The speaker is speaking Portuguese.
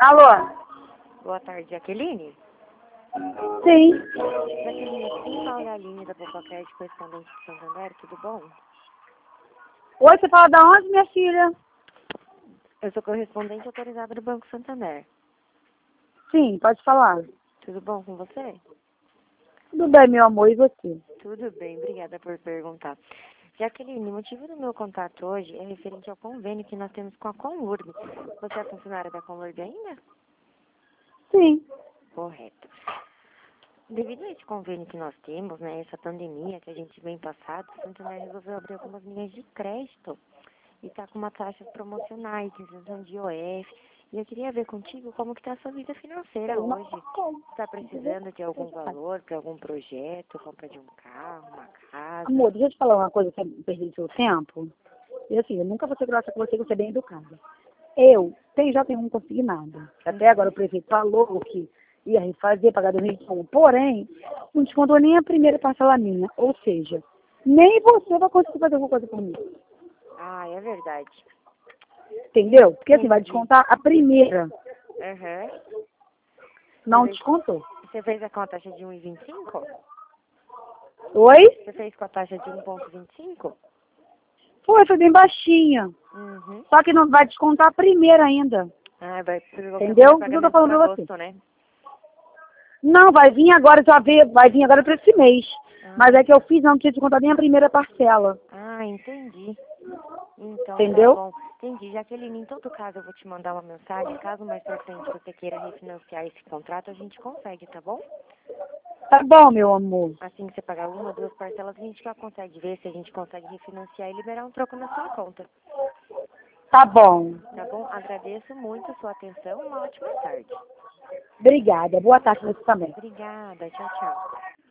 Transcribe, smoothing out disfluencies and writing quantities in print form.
Alô? Boa tarde, Jaqueline. Sim. Jaqueline, aqui fala a Aline da Popocred, correspondente de Santander, tudo bom? Oi, você fala da onde, minha filha? Eu sou correspondente autorizada do Banco Santander. Sim, pode falar. Tudo bom com você? Tudo bem, meu amor, e você? Tudo bem, obrigada por perguntar. Jaqueline, o motivo do meu contato hoje é referente ao convênio que nós temos com a Conlurb. Você é funcionária da Conlurb ainda? Sim. Correto. Devido a esse convênio que nós temos, né, essa pandemia que a gente vem passando, o Santander resolveu abrir algumas linhas de crédito e está com uma taxa promocionais, isenção de IOF. E eu queria ver contigo como que está a sua vida financeira hoje. Está precisando de algum valor para algum projeto, compra de um carro, uma casa? Amor, deixa eu te falar uma coisa pra não perder seu tempo. E assim, eu nunca vou ser grossa com você, você é bem educada. Já tenho um consignado. Até agora o prefeito falou que ia refazer, pagar 2021. Porém, não descontou nem a primeira parcela minha. Ou seja, nem você vai conseguir fazer alguma coisa por mim. Ah, é verdade. Entendeu? Porque assim, vai Entendi. descontar a primeira. Aham. Não Você fez, descontou. você fez com a taxa de 1,25? Oi? Você fez com a taxa de 1,25? Foi bem baixinha. Uhum. Só que não vai descontar a primeira ainda. Ah, vai precisar fazer Entendeu? Por que eu tô pagamento falando para pra você? agosto, né? Não, vai vir agora, vai vir agora pra esse mês. Mas é Ah, que eu fiz, não tinha descontado nem a primeira parcela. entendi. Então tá Entendeu? bom. Entendi. Jaqueline, em todo caso eu vou te mandar uma mensagem. Caso mais pra frente você queira refinanciar esse contrato, a gente consegue, tá bom? Tá bom, meu amor. Assim que você pagar uma, duas parcelas, a gente já consegue ver se a gente consegue refinanciar e liberar um troco na sua conta. Tá bom. Tá bom? Agradeço muito a sua atenção. Uma ótima tarde. Obrigada. Boa tarde pra você também. Obrigada. Tchau, tchau.